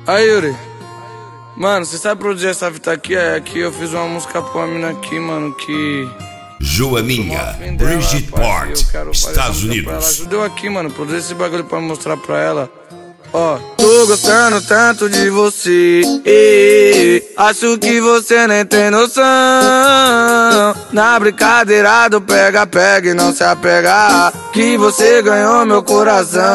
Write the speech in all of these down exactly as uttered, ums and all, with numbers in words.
Aí, Yuri. Mano, você sabe produzir essa fita aqui? É aqui eu fiz uma música pra uma mina aqui, mano, que... Joaninha, Bridgeport, Estados Unidos. Ela ajudou aqui, mano, produzir esse bagulho pra mostrar pra ela. Ó, tô gostando tanto de você, acho que você nem tem noção. Na brincadeira do pega, pega e não se apegar, que você ganhou meu coração.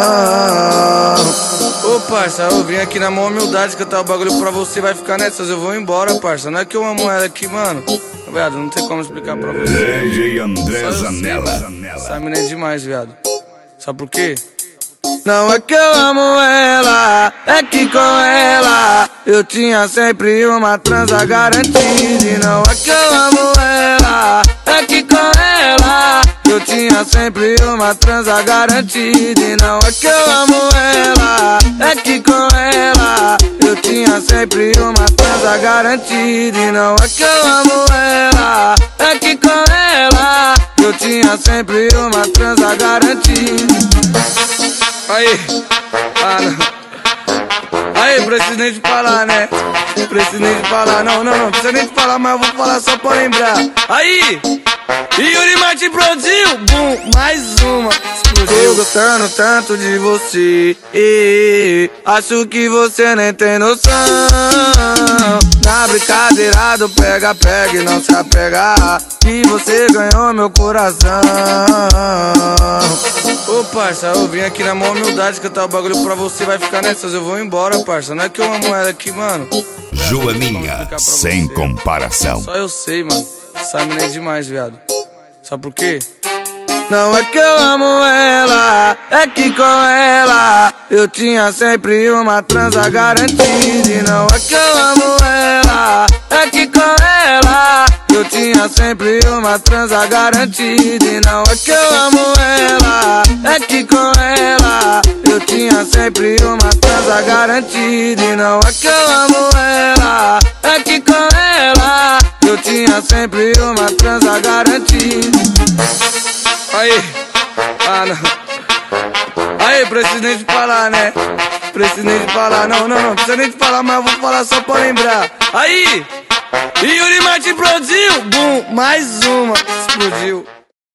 Ô parça, eu vim aqui na maior humildade cantar o bagulho pra você, vai ficar nessas, eu vou embora, parça. Não é que eu amo ela aqui, mano. Viado, não tem como explicar pra você. D J André Zanella. Essa mina é demais, viado. Sabe por quê? Não é que eu amo ela, é que com ela eu tinha sempre uma transa garantida. E não é que eu amo ela, é que com ela eu tinha sempre uma transa garantida. E não é que eu amo ela, é que com ela eu tinha sempre uma transa garantida. E não é que eu amo ela, é que com ela eu tinha sempre uma transa garantida. Aí, ah não. Aí, preciso nem de falar, né? Preciso nem de falar, não, não, não precisa nem de falar, mas eu vou falar só pra lembrar. Aí, Yuri Martin produziu, bum, mais uma, explodiu. Tô gostando tanto de você, acho que você nem tem noção. Na brincadeira do pega, pega e não se apegar, que você ganhou meu coração. Ô parça, eu vim aqui na maior humildade cantar o bagulho pra você, vai ficar nessas, eu vou embora, parça. Não é que eu amo ela aqui, mano. Joaninha, sem comparação. Só eu sei, mano. Essa mina é demais, viado. Sabe por quê? Não é que eu amo ela, é que com ela eu tinha sempre uma transa garantida. E não é que eu amo ela, é que com ela eu tinha sempre uma transa garantida. E não é que eu amo ela, é que com ela eu tinha sempre uma transa garantida. E não é que eu amo ela, é que com ela eu tinha sempre uma transa garantida. Aí, ah não. Aí, preciso nem de falar, né? Preciso nem de falar, não, não, não precisa nem de falar, mas eu vou falar só pra lembrar. Aí, Yuri Martin produziu, bum, mais uma, explodiu.